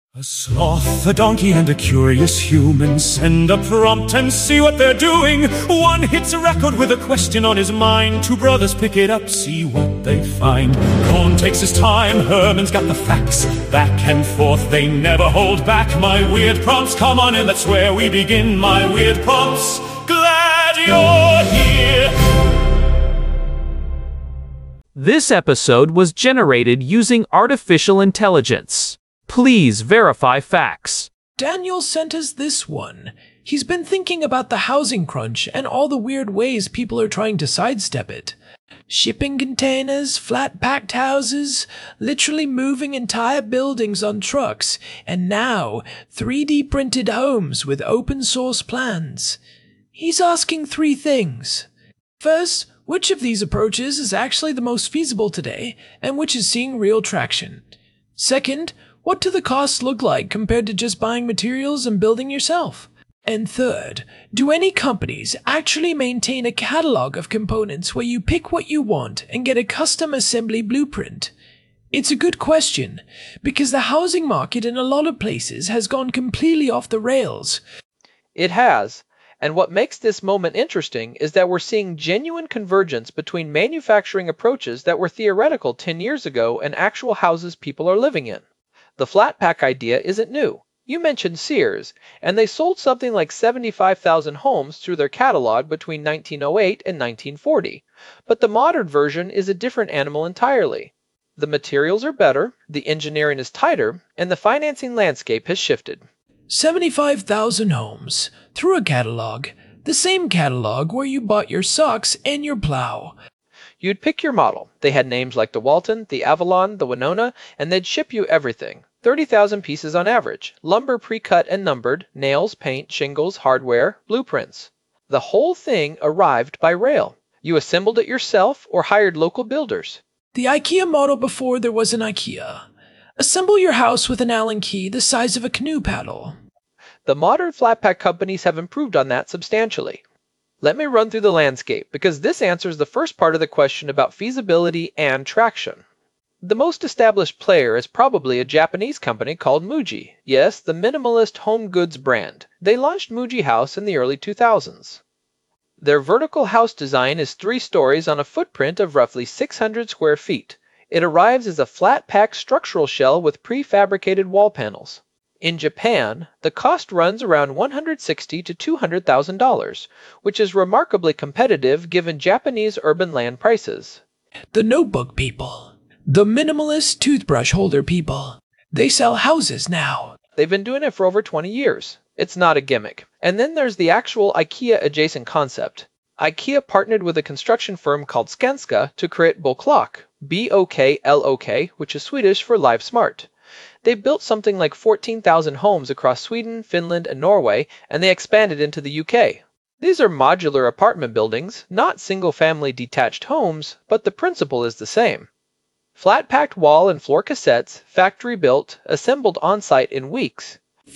A sloth, a donkey, and a curious human send a prompt and see what they're doing. One hits a record with a question on his mind. Two brothers pick it up, see what they find. Cohn takes his time, Herman's got the facts. Back and forth, they never hold back. My weird prompts, come on in, that's where we begin. My weird prompts, glad you're here. This episode was generated using artificial intelligence. Please verify facts. Daniel sent us this one. He's been thinking about the housing crunch and all the weird ways people are trying to sidestep it. Shipping containers, flat-packed houses, literally moving entire buildings on trucks, and now 3D printed homes with open source plans. He's asking three things. First, which of these approaches is actually the most feasible today, and which is seeing real traction? Second, what do the costs look like compared to just buying materials and building yourself? And third, do any companies actually maintain a catalog of components where you pick what you want and get a custom assembly blueprint? It's a good question, because the housing market in a lot of places has gone completely off the rails. It has, and what makes this moment interesting is that we're seeing genuine convergence between manufacturing approaches that were theoretical 10 years ago and actual houses people are living in. The flat pack idea isn't new. You mentioned Sears, and they sold something like 75,000 homes through their catalog between 1908 and 1940. But the modern version is a different animal entirely. The materials are better, the engineering is tighter, and the financing landscape has shifted. 75,000 homes, through a catalog, the same catalog where you bought your socks and your plow. You'd pick your model. They had names like the Walton, the Avalon, the Winona, and they'd ship you everything. 30,000 pieces on average, lumber pre-cut and numbered, nails, paint, shingles, hardware, blueprints. The whole thing arrived by rail. You assembled it yourself or hired local builders. The IKEA model before there was an IKEA. Assemble your house with an Allen key the size of a canoe paddle. The modern flat pack companies have improved on that substantially. Let me run through the landscape, because this answers the first part of the question about feasibility and traction. The most established player is probably a Japanese company called Muji. Yes, the minimalist home goods brand. They launched Muji House in the early 2000s. Their vertical house design is 3 stories on a footprint of roughly 600 square feet. It arrives as a flat-pack structural shell with prefabricated wall panels. In Japan, the cost runs around $160,000 to $200,000, which is remarkably competitive given Japanese urban land prices. The notebook people. The minimalist toothbrush holder people. They sell houses now. They've been doing it for over 20 years. It's not a gimmick. And then there's the actual IKEA adjacent concept. IKEA partnered with a construction firm called Skanska to create Boklok, B-O-K-L-O-K, which is Swedish for Live Smart. They built something like 14,000 homes across Sweden, Finland, and Norway, and they expanded into the UK. These are modular apartment buildings, not single-family detached homes, but the principle is the same. Flat-packed wall and floor cassettes, factory-built, assembled on-site in weeks.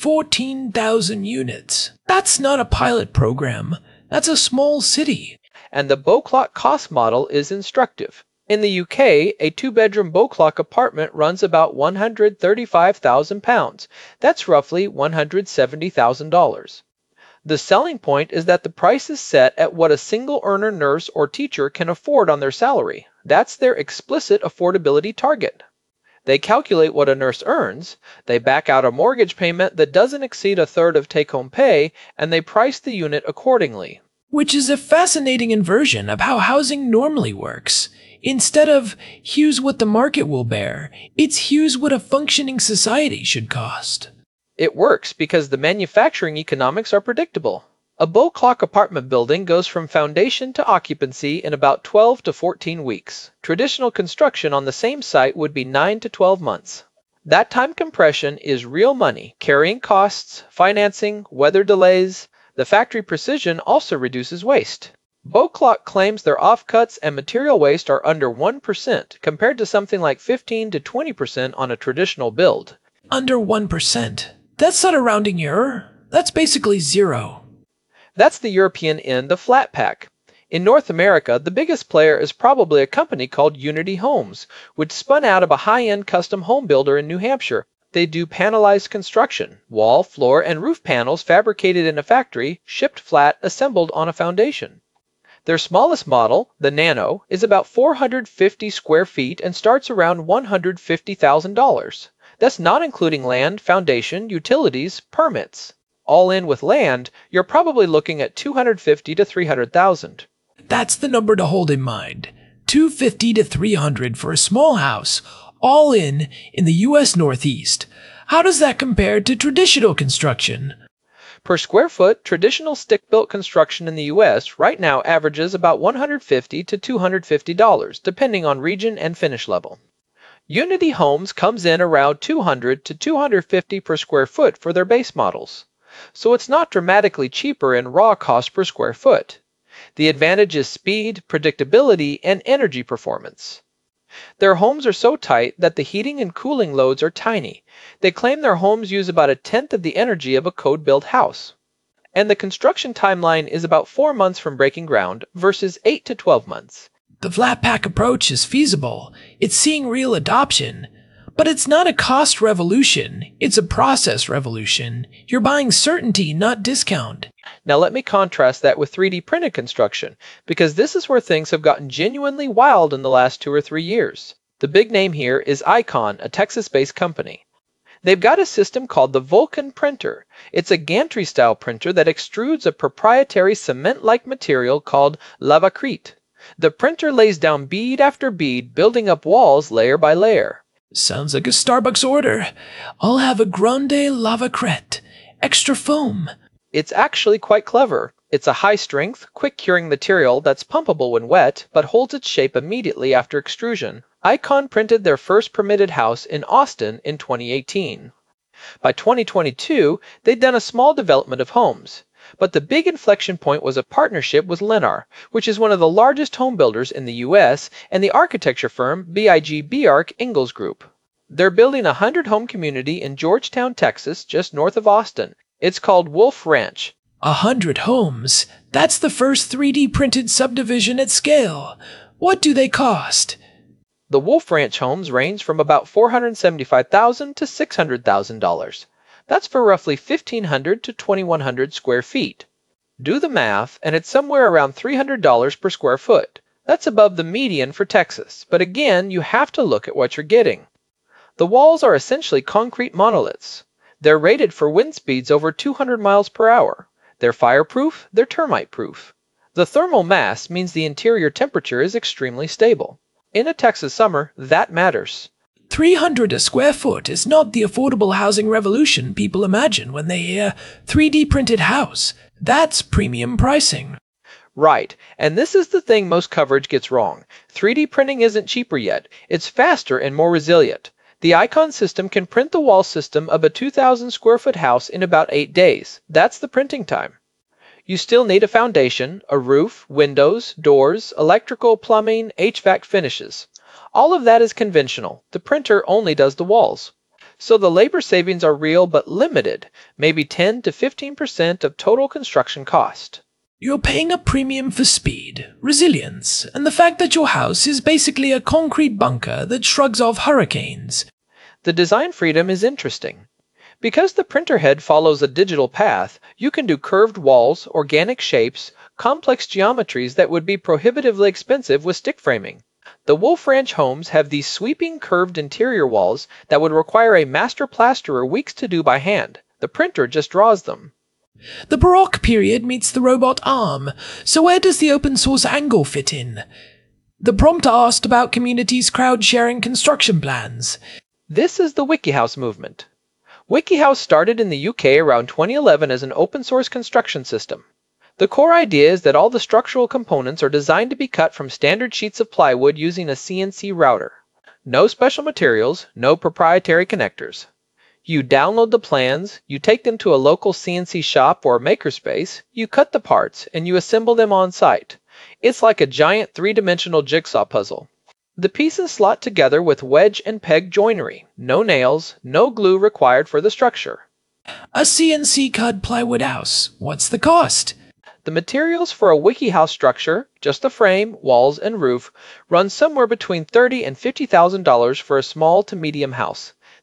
14,000 units. That's not a pilot program. That's a small city. And the Boklok cost model is instructive. In the UK, a 2-bedroom Boklok apartment runs about £135,000. That's roughly $170,000. The selling point is that the price is set at what a single earner nurse or teacher can afford on their salary. That's their explicit affordability target. They calculate what a nurse earns, they back out a mortgage payment that doesn't exceed a third of take-home pay, and they price the unit accordingly. Which is a fascinating inversion of how housing normally works. Instead of, here's what the market will bear, it's here's what a functioning society should cost. It works because the manufacturing economics are predictable. A Boklok apartment building goes from foundation to occupancy in about 12 to 14 weeks. Traditional construction on the same site would be 9 to 12 months. That time compression is real money, carrying costs, financing, weather delays. The factory precision also reduces waste. Boklok claims their offcuts and material waste are under 1% compared to something like 15 to 20% on a traditional build. Under 1%. That's not a rounding error. That's basically zero. That's the European end of flat pack. In North America, the biggest player is probably a company called Unity Homes, which spun out of a high-end custom home builder in New Hampshire. They do panelized construction, wall, floor, and roof panels fabricated in a factory, shipped flat, assembled on a foundation. Their smallest model, the Nano, is about 450 square feet and starts around $150,000. That's not including land, foundation, utilities, permits. All in with land, you're probably looking at $250,000 to $300,000. That's the number to hold in mind. $250 to $300 for a small house, all in the U.S. Northeast. How does that compare to traditional construction? Per square foot, traditional stick-built construction in the U.S. right now averages about $150 to $250, depending on region and finish level. Unity Homes comes in around $200 to $250 per square foot for their base models. So it's not dramatically cheaper in raw cost per square foot. The advantage is speed, predictability, and energy performance. Their homes are so tight that the heating and cooling loads are tiny. They claim their homes use about a tenth of the energy of a code-built house. And the construction timeline is about 4 months from breaking ground versus 8 to 12 months. The flat pack approach is feasible. It's seeing real adoption. But it's not a cost revolution. It's a process revolution. You're buying certainty, not discount. Now let me contrast that with 3D printed construction, because this is where things have gotten genuinely wild in the last 2 or 3 years. The big name here is Icon, a Texas-based company. They've got a system called the Vulcan printer. It's a gantry-style printer that extrudes a proprietary cement-like material called lavacrete. The printer lays down bead after bead, building up walls layer by layer. Sounds like a Starbucks order. I'll have a grande lavacrete. Extra foam. It's actually quite clever. It's a high-strength, quick-curing material that's pumpable when wet, but holds its shape immediately after extrusion. Icon printed their first permitted house in Austin in 2018. By 2022, they'd done a small development of homes. But the big inflection point was a partnership with Lennar, which is one of the largest home builders in the U.S., and the architecture firm BIG BARC Ingalls Group. They're building a 100-home community in Georgetown, Texas, just north of Austin. It's called Wolf Ranch. 100 homes? That's the first 3D printed subdivision at scale. What do they cost? The Wolf Ranch homes range from about $475,000 to $600,000. That's for roughly 1,500 to 2,100 square feet. Do the math, and it's somewhere around $300 per square foot. That's above the median for Texas, but again, you have to look at what you're getting. The walls are essentially concrete monoliths. They're rated for wind speeds over 200 miles per hour. They're fireproof, they're termite-proof. The thermal mass means the interior temperature is extremely stable. In a Texas summer, that matters. $300 a square foot is not the affordable housing revolution people imagine when they hear 3D printed house. That's premium pricing. Right, and this is the thing most coverage gets wrong. 3D printing isn't cheaper yet. It's faster and more resilient. The Icon system can print the wall system of a 2,000 square foot house in about 8 days. That's the printing time. You still need a foundation, a roof, windows, doors, electrical, plumbing, HVAC finishes. All of that is conventional. The printer only does the walls. So the labor savings are real but limited, maybe 10 to 15% of total construction cost. You're paying a premium for speed, resilience, and the fact that your house is basically a concrete bunker that shrugs off hurricanes. The design freedom is interesting. Because the printer head follows a digital path, you can do curved walls, organic shapes, complex geometries that would be prohibitively expensive with stick framing. The Wolf Ranch homes have these sweeping curved interior walls that would require a master plasterer weeks to do by hand. The printer just draws them. The Baroque period meets the robot arm, so where does the open source angle fit in? The prompter asked about communities crowd-sharing construction plans. This is the WikiHouse movement. WikiHouse started in the UK around 2011 as an open source construction system. The core idea is that all the structural components are designed to be cut from standard sheets of plywood using a CNC router. No special materials, no proprietary connectors. You download the plans, you take them to a local CNC shop or makerspace, you cut the parts, and you assemble them on site. It's like a giant 3-dimensional jigsaw puzzle. The pieces slot together with wedge and peg joinery. No nails, no glue required for the structure. A CNC-cut plywood house. What's the cost? The materials for a WikiHouse structure, just the frame, walls, and roof, run somewhere between $30,000 and $50,000 for a small to medium house.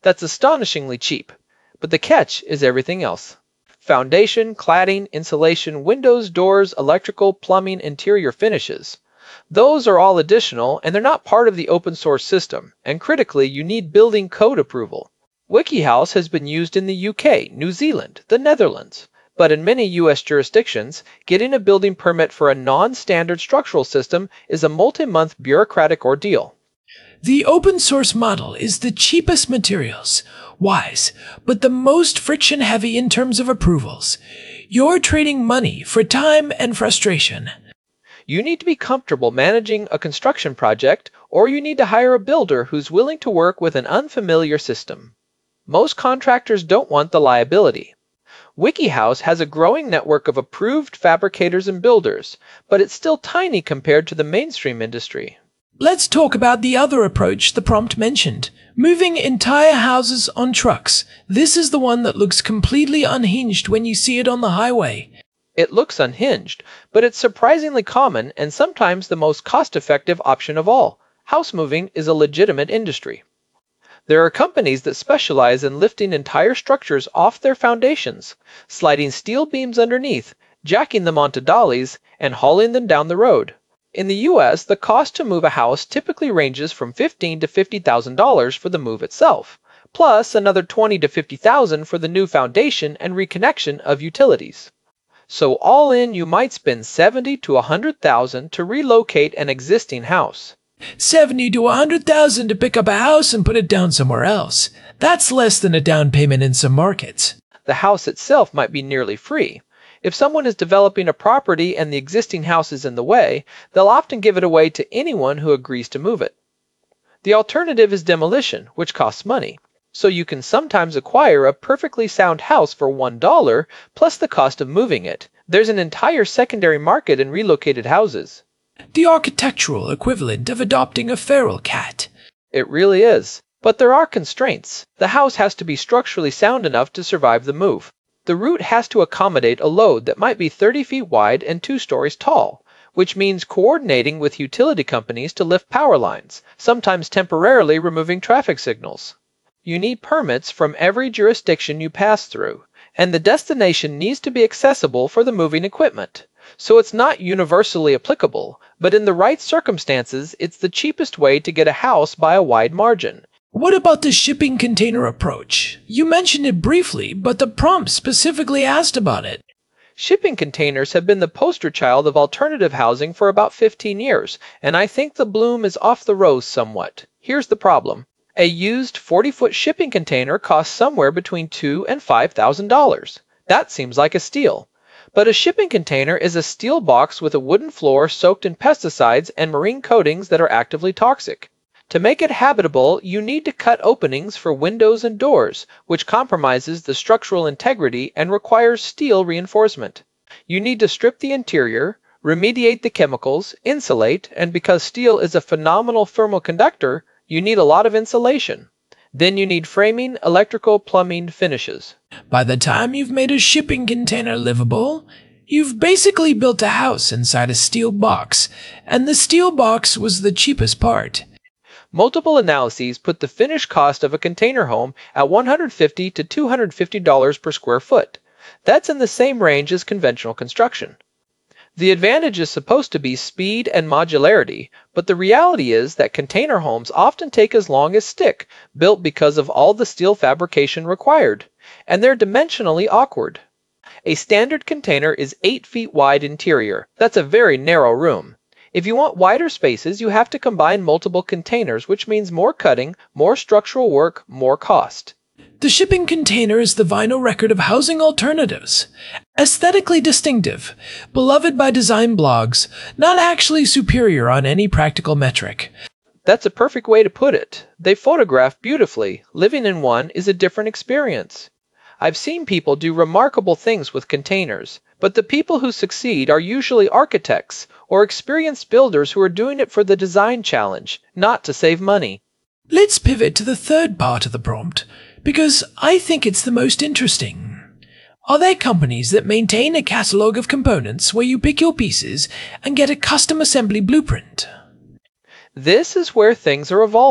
That's astonishingly cheap. But the catch is everything else. Foundation, cladding, insulation, windows, doors, electrical, plumbing, interior finishes. Those are all additional, and they're not part of the open source system, and critically, you need building code approval. WikiHouse has been used in the UK, New Zealand, the Netherlands, but in many US jurisdictions, getting a building permit for a non-standard structural system is a multi-month bureaucratic ordeal. The open source model is the cheapest materials, wise, but the most friction heavy in terms of approvals. You're trading money for time and frustration. You need to be comfortable managing a construction project, or you need to hire a builder who's willing to work with an unfamiliar system. Most contractors don't want the liability. WikiHouse has a growing network of approved fabricators and builders, but it's still tiny compared to the mainstream industry. Let's talk about the other approach the prompt mentioned, moving entire houses on trucks. This is the one that looks completely unhinged when you see it on the highway. It looks unhinged, but it's surprisingly common and sometimes the most cost-effective option of all. House moving is a legitimate industry. There are companies that specialize in lifting entire structures off their foundations, sliding steel beams underneath, jacking them onto dollies, and hauling them down the road. In the US, the cost to move a house typically ranges from $15,000 to $50,000 for the move itself, plus another $20,000 to $50,000 for the new foundation and reconnection of utilities. So all in, you might spend $70,000 to $100,000 to relocate an existing house. $70,000 to $100,000 to pick up a house and put it down somewhere else. That's less than a down payment in some markets. The house itself might be nearly free. If someone is developing a property and the existing house is in the way, they'll often give it away to anyone who agrees to move it. The alternative is demolition, which costs money. So you can sometimes acquire a perfectly sound house for $1 plus the cost of moving it. There's an entire secondary market in relocated houses. The architectural equivalent of adopting a feral cat. It really is. But there are constraints. The house has to be structurally sound enough to survive the move. The root has to accommodate a load that might be 30 feet wide and 2 stories tall, which means coordinating with utility companies to lift power lines, sometimes temporarily removing traffic signals. You need permits from every jurisdiction you pass through, and the destination needs to be accessible for the moving equipment. So it's not universally applicable, but in the right circumstances, it's the cheapest way to get a house by a wide margin. What about the shipping container approach? You mentioned it briefly, but the prompt specifically asked about it. Shipping containers have been the poster child of alternative housing for about 15 years, and I think the bloom is off the rose somewhat. Here's the problem. A used 40-foot shipping container costs somewhere between $2,000 and $5,000. That seems like a steal. But a shipping container is a steel box with a wooden floor soaked in pesticides and marine coatings that are actively toxic. To make it habitable, you need to cut openings for windows and doors, which compromises the structural integrity and requires steel reinforcement. You need to strip the interior, remediate the chemicals, insulate, and because steel is a phenomenal thermal conductor, you need a lot of insulation. Then you need framing, electrical, plumbing, finishes. By the time you've made a shipping container livable, you've basically built a house inside a steel box, and the steel box was the cheapest part. Multiple analyses put the finished cost of a container home at $150 to $250 per square foot. That's in the same range as conventional construction. The advantage is supposed to be speed and modularity, but the reality is that container homes often take as long as stick, built because of all the steel fabrication required, and they're dimensionally awkward. A standard container is 8 feet wide interior. That's a very narrow room. If you want wider spaces, you have to combine multiple containers, which means more cutting, more structural work, more cost. The shipping container is the vinyl record of housing alternatives. Aesthetically distinctive, beloved by design blogs, not actually superior on any practical metric. That's a perfect way to put it. They photograph beautifully. Living in one is a different experience. I've seen people do remarkable things with containers, but the people who succeed are usually architects or experienced builders who are doing it for the design challenge, not to save money. Let's pivot to the third part of the prompt, because I think it's the most interesting. Are there companies that maintain a catalog of components where you pick your pieces and get a custom assembly blueprint? This is where things are evolving.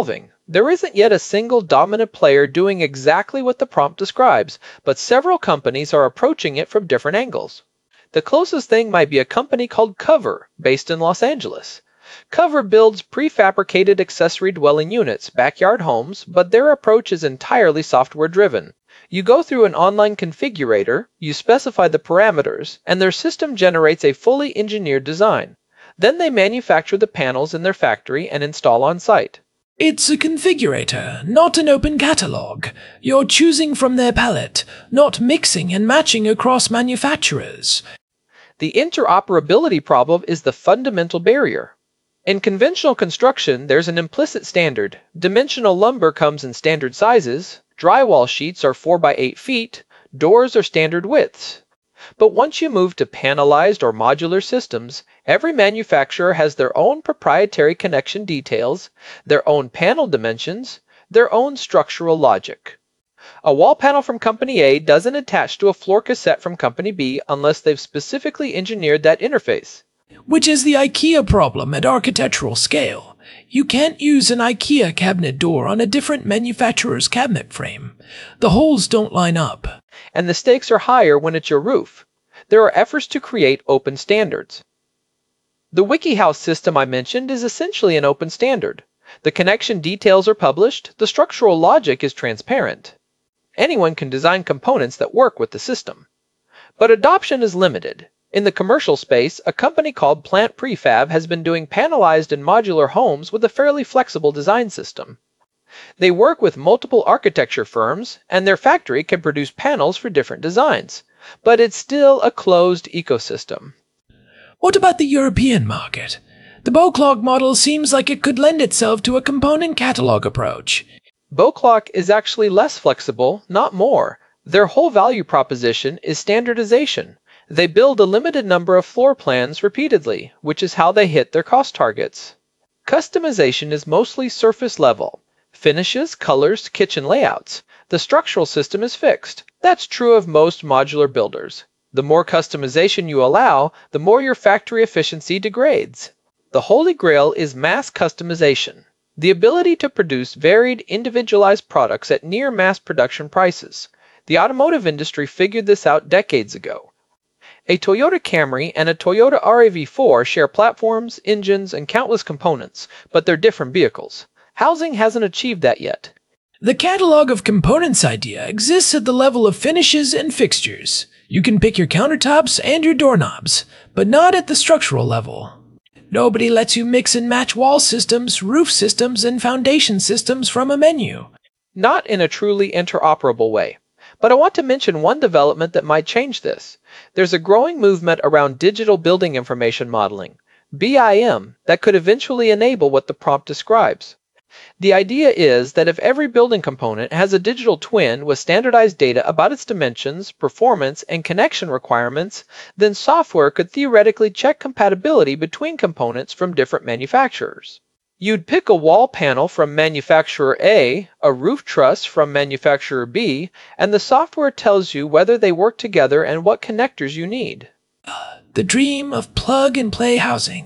There isn't yet a single dominant player doing exactly what the prompt describes, but several companies are approaching it from different angles. The closest thing might be a company called Cover, based in Los Angeles. Cover builds prefabricated accessory dwelling units, backyard homes, but their approach is entirely software-driven. You go through an online configurator, you specify the parameters, and their system generates a fully engineered design. Then they manufacture the panels in their factory and install on-site. It's a configurator, not an open catalog. You're choosing from their palette, not mixing and matching across manufacturers. The interoperability problem is the fundamental barrier. In conventional construction, there's an implicit standard. Dimensional lumber comes in standard sizes, drywall sheets are 4 by 8 feet, doors are standard widths. But once you move to panelized or modular systems, every manufacturer has their own proprietary connection details, their own panel dimensions, their own structural logic. A wall panel from Company A doesn't attach to a floor cassette from Company B unless they've specifically engineered that interface. Which is the IKEA problem at architectural scale. You can't use an IKEA cabinet door on a different manufacturer's cabinet frame. The holes don't line up. And the stakes are higher when it's your roof. There are efforts to create open standards. The WikiHouse system I mentioned is essentially an open standard. The connection details are published, the structural logic is transparent. Anyone can design components that work with the system. But adoption is limited. In the commercial space, a company called Plant Prefab has been doing panelized and modular homes with a fairly flexible design system. They work with multiple architecture firms, and their factory can produce panels for different designs. But it's still a closed ecosystem. What about the European market? The Boclog model seems like it could lend itself to a component catalog approach. Boclog is actually less flexible, not more. Their whole value proposition is standardization. They build a limited number of floor plans repeatedly, which is how they hit their cost targets. Customization is mostly surface level. Finishes, colors, kitchen layouts. The structural system is fixed. That's true of most modular builders. The more customization you allow, the more your factory efficiency degrades. The holy grail is mass customization, the ability to produce varied, individualized products at near mass production prices. The automotive industry figured this out decades ago. A Toyota Camry and a Toyota RAV4 share platforms, engines, and countless components, but they're different vehicles. Housing hasn't achieved that yet. The catalog of components idea exists at the level of finishes and fixtures. You can pick your countertops and your doorknobs, but not at the structural level. Nobody lets you mix and match wall systems, roof systems, and foundation systems from a menu. Not in a truly interoperable way. But I want to mention one development that might change this. There's a growing movement around digital building information modeling, BIM, that could eventually enable what the prompt describes. The idea is that if every building component has a digital twin with standardized data about its dimensions, performance, and connection requirements, then software could theoretically check compatibility between components from different manufacturers. You'd pick a wall panel from manufacturer A, a roof truss from manufacturer B, and the software tells you whether they work together and what connectors you need. The dream of plug-and-play housing.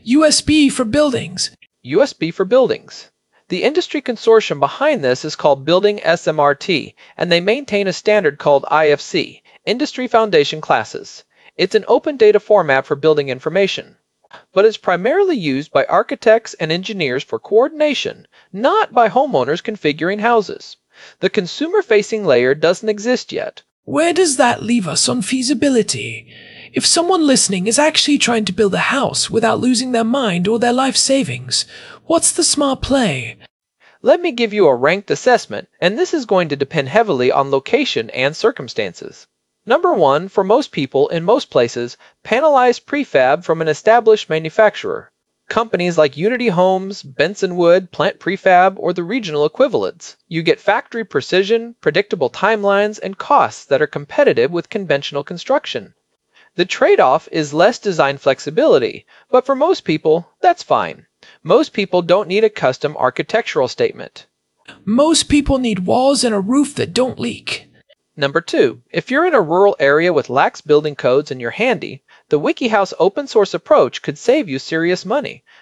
USB for buildings. USB for buildings. The industry consortium behind this is called Building SMRT, and they maintain a standard called IFC, Industry Foundation Classes. It's an open data format for building information. But it's primarily used by architects and engineers for coordination, not by homeowners configuring houses. The consumer-facing layer doesn't exist yet. Where does that leave us on feasibility? If someone listening is actually trying to build a house without losing their mind or their life savings, what's the smart play? Let me give you a ranked assessment, and this is going to depend heavily on location and circumstances. Number 1, for most people in most places, panelized prefab from an established manufacturer. Companies like Unity Homes, Benson Wood, Plant Prefab, or the regional equivalents. You get factory precision, predictable timelines, and costs that are competitive with conventional construction. The trade-off is less design flexibility, but for most people, that's fine. Most people don't need a custom architectural statement. Most people need walls and a roof that don't leak. Number 2, if you're in a rural area with lax building codes and you're handy, the WikiHouse open source approach could save you serious money,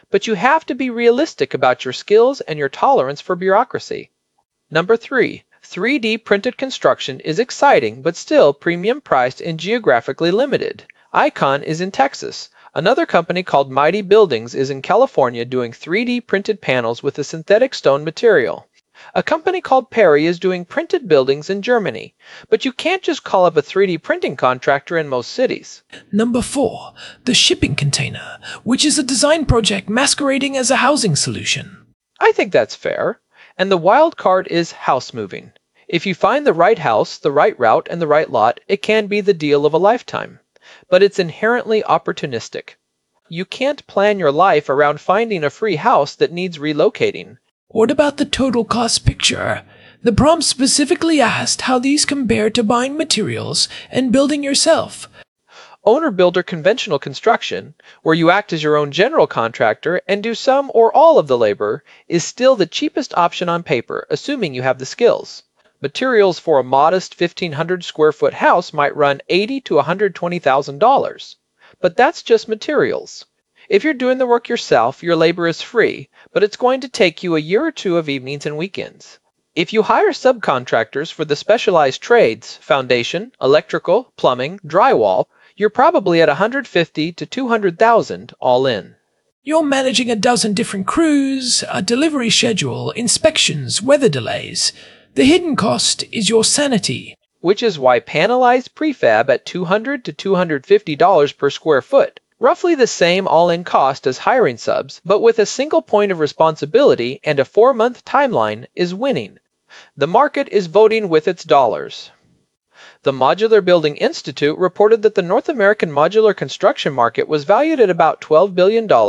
but you have to be realistic about your skills and your tolerance for bureaucracy. Number 3. 3D printed construction is exciting but still premium priced and geographically limited. Icon is in Texas. Another company called Mighty Buildings is in California doing 3D printed panels with a synthetic stone material. A company called Perry is doing printed buildings in Germany, but you can't just call up a 3D printing contractor in most cities. Number 4. The shipping container, which is a design project masquerading as a housing solution. I think that's fair. And the wild card is house moving. If you find the right house, the right route, and the right lot, it can be the deal of a lifetime. But it's inherently opportunistic. You can't plan your life around finding a free house that needs relocating. What about the total cost picture? The prompt specifically asked how these compare to buying materials and building yourself. Owner-builder conventional construction, where you act as your own general contractor and do some or all of the labor, is still the cheapest option on paper, assuming you have the skills. Materials for a modest 1,500 square foot house might run $80,000 to $120,000. But that's just materials. If you're doing the work yourself, your labor is free, but it's going to take you a year or two of evenings and weekends. If you hire subcontractors for the specialized trades, foundation, electrical, plumbing, drywall, you're probably at $150,000 to $200,000 all in. You're managing a dozen different crews, a delivery schedule, inspections, weather delays. The hidden cost is your sanity. Which is why panelized prefab at $200 to $250 per square foot, roughly the same all-in cost as hiring subs, but with a single point of responsibility and a 4-month timeline, is winning. The market is voting with its dollars. The Modular Building Institute reported that the North American modular construction market was valued at about $12 billion in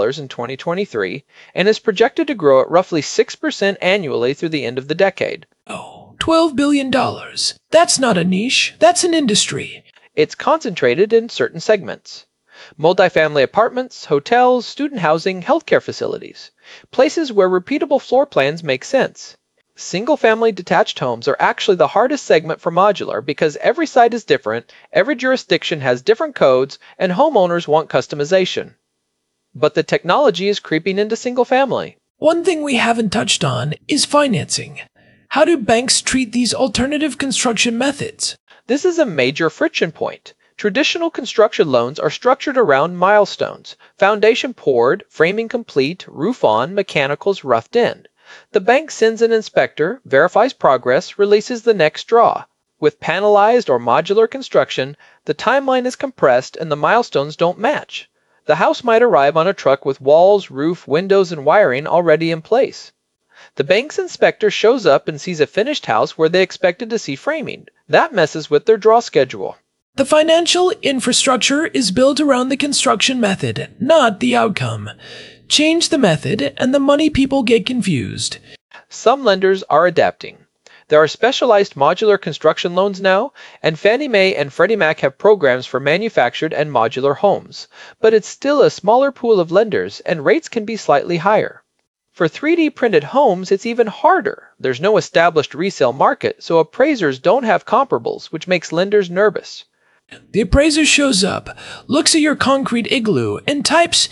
2023 and is projected to grow at roughly 6% annually through the end of the decade. Oh, $12 billion. That's not a niche, that's an industry. It's concentrated in certain segments. Multifamily apartments, hotels, student housing, healthcare facilities. Places where repeatable floor plans make sense. Single-family detached homes are actually the hardest segment for modular because every site is different, every jurisdiction has different codes, and homeowners want customization. But the technology is creeping into single-family. One thing we haven't touched on is financing. How do banks treat these alternative construction methods? This is a major friction point. Traditional construction loans are structured around milestones: foundation poured, framing complete, roof on, mechanicals roughed in. The bank sends an inspector, verifies progress, releases the next draw. With panelized or modular construction, the timeline is compressed and the milestones don't match. The house might arrive on a truck with walls, roof, windows, and wiring already in place. The bank's inspector shows up and sees a finished house where they expected to see framing. That messes with their draw schedule. The financial infrastructure is built around the construction method, not the outcome. Change the method, and the money people get confused. Some lenders are adapting. There are specialized modular construction loans now, and Fannie Mae and Freddie Mac have programs for manufactured and modular homes. But it's still a smaller pool of lenders, and rates can be slightly higher. For 3D printed homes, it's even harder. There's no established resale market, so appraisers don't have comparables, which makes lenders nervous. The appraiser shows up, looks at your concrete igloo, and types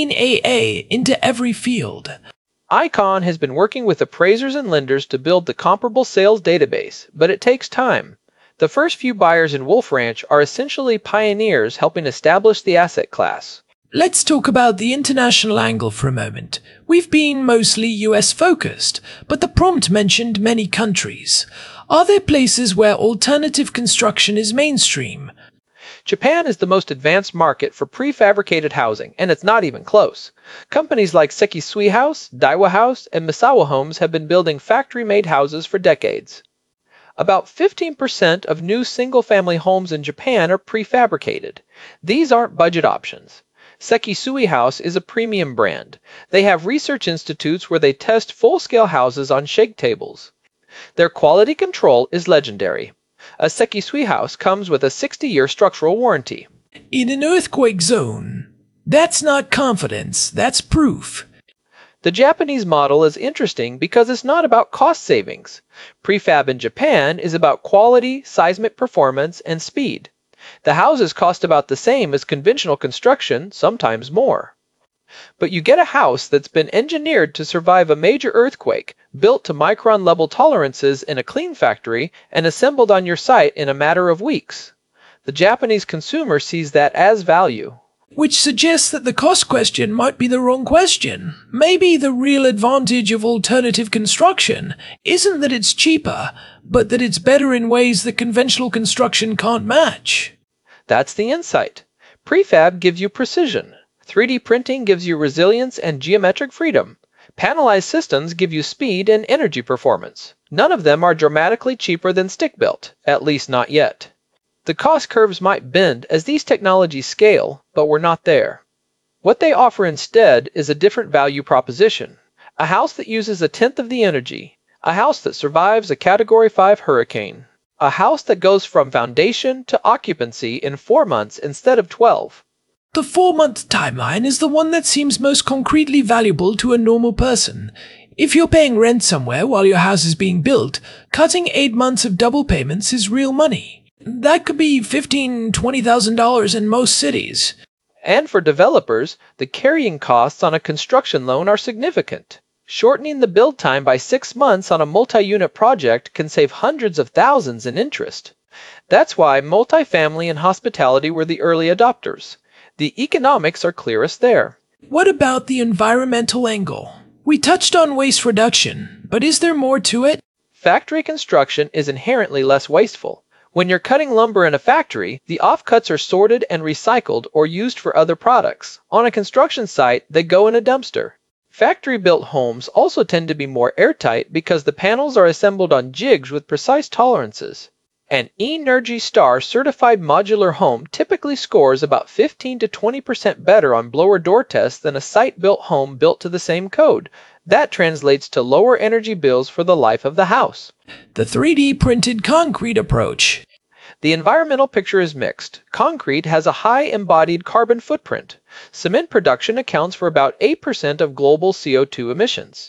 ENAA into every field. Icon has been working with appraisers and lenders to build the comparable sales database, but it takes time. The first few buyers in Wolf Ranch are essentially pioneers helping establish the asset class. Let's talk about the international angle for a moment. We've been mostly US focused, but the prompt mentioned many countries. Are there places where alternative construction is mainstream? Japan is the most advanced market for prefabricated housing, and it's not even close. Companies like Sekisui House, Daiwa House, and Misawa Homes have been building factory-made houses for decades. About 15% of new single-family homes in Japan are prefabricated. These aren't budget options. Sekisui House is a premium brand. They have research institutes where they test full-scale houses on shake tables. Their quality control is legendary. A Sekisui house comes with a 60-year structural warranty. In an earthquake zone. That's not confidence, that's proof. The Japanese model is interesting because it's not about cost savings. Prefab in Japan is about quality, seismic performance, and speed. The houses cost about the same as conventional construction, sometimes more. But you get a house that's been engineered to survive a major earthquake, built to micron-level tolerances in a clean factory, and assembled on your site in a matter of weeks. The Japanese consumer sees that as value. Which suggests that the cost question might be the wrong question. Maybe the real advantage of alternative construction isn't that it's cheaper, but that it's better in ways that conventional construction can't match. That's the insight. Prefab gives you precision. 3D printing gives you resilience and geometric freedom. Panelized systems give you speed and energy performance. None of them are dramatically cheaper than stick-built, at least not yet. The cost curves might bend as these technologies scale, but we're not there. What they offer instead is a different value proposition. A house that uses a tenth of the energy. A house that survives a Category 5 hurricane. A house that goes from foundation to occupancy in 4 months instead of 12. The 4-month timeline is the one that seems most concretely valuable to a normal person. If you're paying rent somewhere while your house is being built, cutting 8 months of double payments is real money. That could be $15,000 to $20,000 in most cities. And for developers, the carrying costs on a construction loan are significant. Shortening the build time by 6 months on a multi-unit project can save hundreds of thousands in interest. That's why multifamily and hospitality were the early adopters. The economics are clearest there. What about the environmental angle? We touched on waste reduction, but is there more to it? Factory construction is inherently less wasteful. When you're cutting lumber in a factory, the offcuts are sorted and recycled or used for other products. On a construction site, they go in a dumpster. Factory-built homes also tend to be more airtight because the panels are assembled on jigs with precise tolerances. An Energy Star certified modular home typically scores about 15 to 20% better on blower door tests than a site-built home built to the same code. That translates to lower energy bills for the life of the house. The 3D printed concrete approach. The environmental picture is mixed. Concrete has a high embodied carbon footprint. Cement production accounts for about 8% of global CO2 emissions.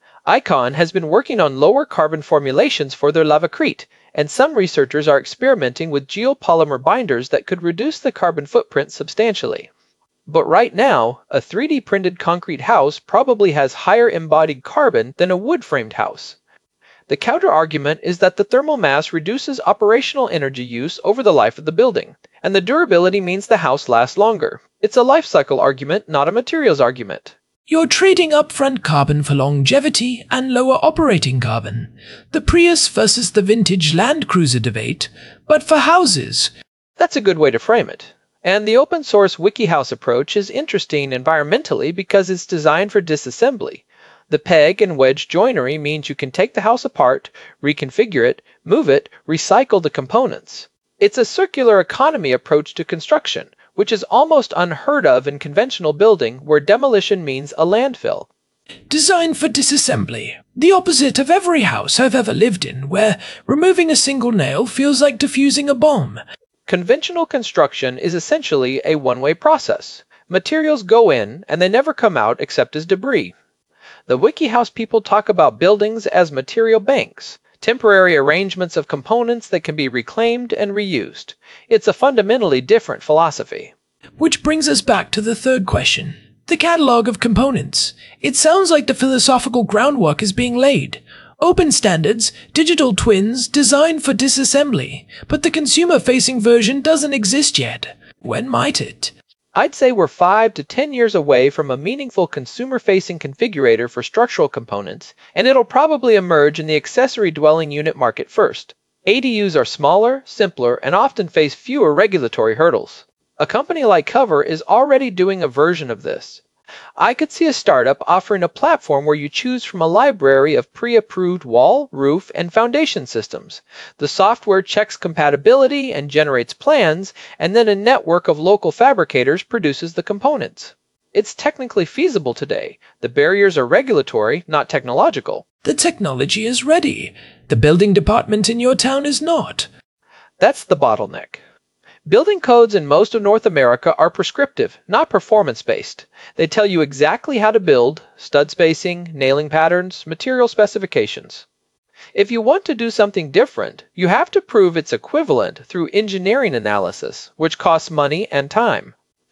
Icon has been working on lower carbon formulations for their lavacrete, and some researchers are experimenting with geopolymer binders that could reduce the carbon footprint substantially. But right now, a 3D printed concrete house probably has higher embodied carbon than a wood-framed house. The counter-argument is that the thermal mass reduces operational energy use over the life of the building, and the durability means the house lasts longer. It's a life cycle argument, not a materials argument. You're trading upfront carbon for longevity and lower operating carbon. The Prius versus the vintage Land Cruiser debate, but for houses. That's a good way to frame it. And the open source WikiHouse approach is interesting environmentally because it's designed for disassembly. The peg and wedge joinery means you can take the house apart, reconfigure it, move it, recycle the components. It's a circular economy approach to construction, which is almost unheard of in conventional building where demolition means a landfill. Designed for disassembly. The opposite of every house I've ever lived in, where removing a single nail feels like defusing a bomb. Conventional construction is essentially a one-way process. Materials go in, and they never come out except as debris. The WikiHouse people talk about buildings as material banks, temporary arrangements of components that can be reclaimed and reused. It's a fundamentally different philosophy. Which brings us back to the third question. The catalog of components. It sounds like the philosophical groundwork is being laid. Open standards, digital twins, designed for disassembly, but the consumer-facing version doesn't exist yet. When might it? I'd say we're 5 to 10 years away from a meaningful consumer-facing configurator for structural components, and it'll probably emerge in the accessory dwelling unit market first. ADUs are smaller, simpler, and often face fewer regulatory hurdles. A company like Cover is already doing a version of this. I could see a startup offering a platform where you choose from a library of pre-approved wall, roof, and foundation systems. The software checks compatibility and generates plans, and then a network of local fabricators produces the components. It's technically feasible today. The barriers are regulatory, not technological. The technology is ready. The building department in your town is not. That's the bottleneck. Building codes in most of North America are prescriptive, not performance-based. They tell you exactly how to build, stud spacing, nailing patterns, material specifications. If you want to do something different, you have to prove its equivalent through engineering analysis, which costs money and time.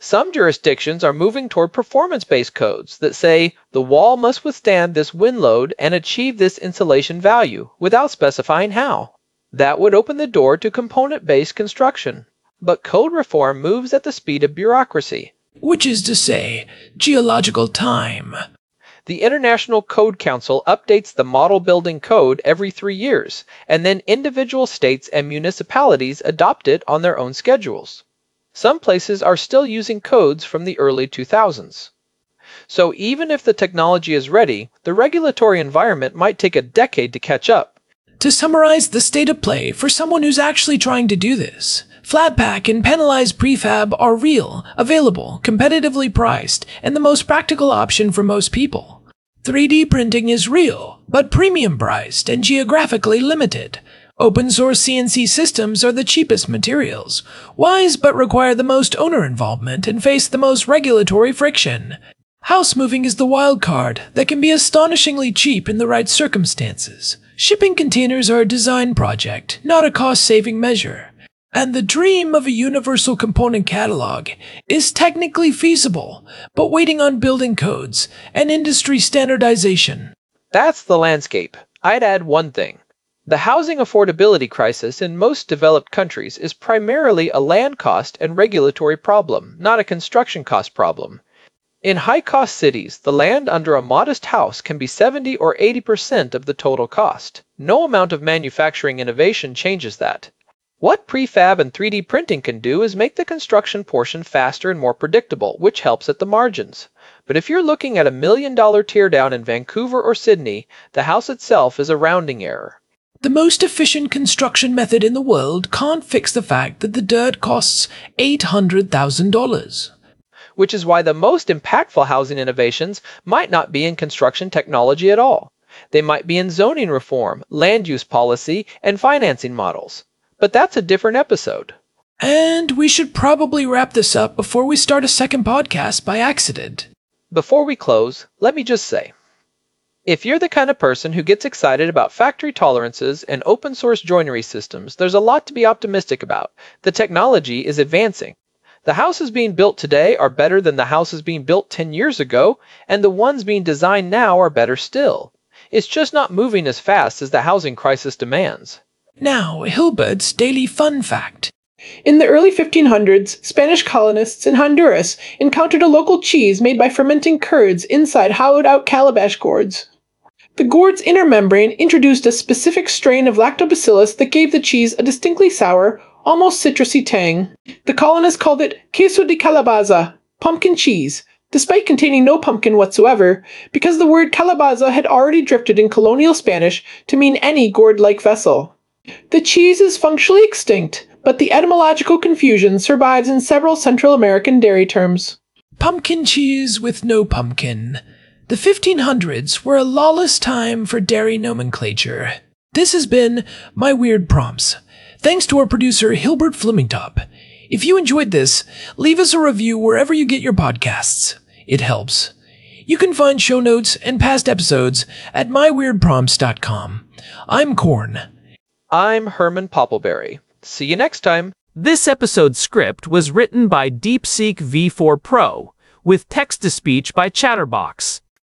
Some jurisdictions are moving toward performance-based codes that say the wall must withstand this wind load and achieve this insulation value without specifying how. That would open the door to component-based construction. But code reform moves at the speed of bureaucracy. Which is to say, geological time. The International Code Council updates the model building code every 3 years, and then individual states and municipalities adopt it on their own schedules. Some places are still using codes from the early 2000s. So even if the technology is ready, the regulatory environment might take a decade to catch up. To summarize the state of play for someone who's actually trying to do this, flat pack and panelized prefab are real, available, competitively priced, and the most practical option for most people. 3D printing is real, but premium priced and geographically limited. Open source CNC systems are the cheapest materials, wise but require the most owner involvement and face the most regulatory friction. House moving is the wild card that can be astonishingly cheap in the right circumstances. Shipping containers are a design project, not a cost-saving measure. And the dream of a universal component catalog is technically feasible, but waiting on building codes and industry standardization. That's the landscape. I'd add one thing. The housing affordability crisis in most developed countries is primarily a land cost and regulatory problem, not a construction cost problem. In high-cost cities, the land under a modest house can be 70 or 80% of the total cost. No amount of manufacturing innovation changes that. What prefab and 3D printing can do is make the construction portion faster and more predictable, which helps at the margins. But if you're looking at $1 million teardown in Vancouver or Sydney, the house itself is a rounding error. The most efficient construction method in the world can't fix the fact that the dirt costs $800,000. Which is why the most impactful housing innovations might not be in construction technology at all. They might be in zoning reform, land use policy, and financing models. But that's a different episode. And we should probably wrap this up before we start a second podcast by accident. Before we close, let me just say, if you're the kind of person who gets excited about factory tolerances and open source joinery systems, there's a lot to be optimistic about. The technology is advancing. The houses being built today are better than the houses being built 10 years ago, and the ones being designed now are better still. It's just not moving as fast as the housing crisis demands. Now, Hilbert's Daily Fun Fact. In the early 1500s, Spanish colonists in Honduras encountered a local cheese made by fermenting curds inside hollowed-out calabash gourds. The gourd's inner membrane introduced a specific strain of lactobacillus that gave the cheese a distinctly sour, almost citrusy tang. The colonists called it queso de calabaza, pumpkin cheese, despite containing no pumpkin whatsoever, because the word calabaza had already drifted in colonial Spanish to mean any gourd-like vessel. The cheese is functionally extinct, but the etymological confusion survives in several Central American dairy terms. Pumpkin cheese with no pumpkin. The 1500s were a lawless time for dairy nomenclature. This has been My Weird Prompts. Thanks to our producer, Hilbert Flemingtop. If you enjoyed this, leave us a review wherever you get your podcasts. It helps. You can find show notes and past episodes at myweirdprompts.com. I'm Korn. I'm Herman Poppleberry. See you next time. This episode's script was written by DeepSeek V4 Pro, with text-to-speech by Chatterbox.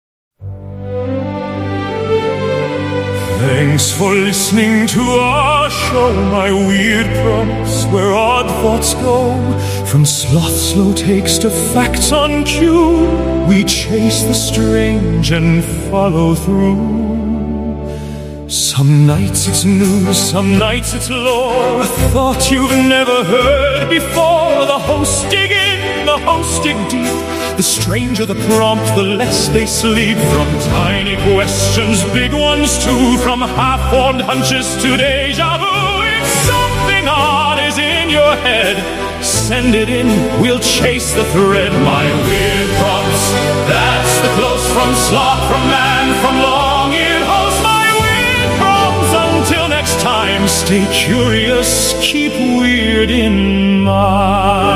Thanks for listening to our show, My Weird Prompts, where odd thoughts go. From sloth slow takes to facts on cue, we chase the strange and follow through. Some nights it's news, some nights it's lore, a thought you've never heard before. The hosts dig in, the hosts dig deep. The stranger the prompt, the less they sleep. From tiny questions, big ones too. From half-formed hunches to deja vu. If something odd is in your head, send it in, we'll chase the thread. My Weird Prompts, that's the close from sloth, from man, from long-eared host. My Weird Prompts, until next time, stay curious, keep weird in mind.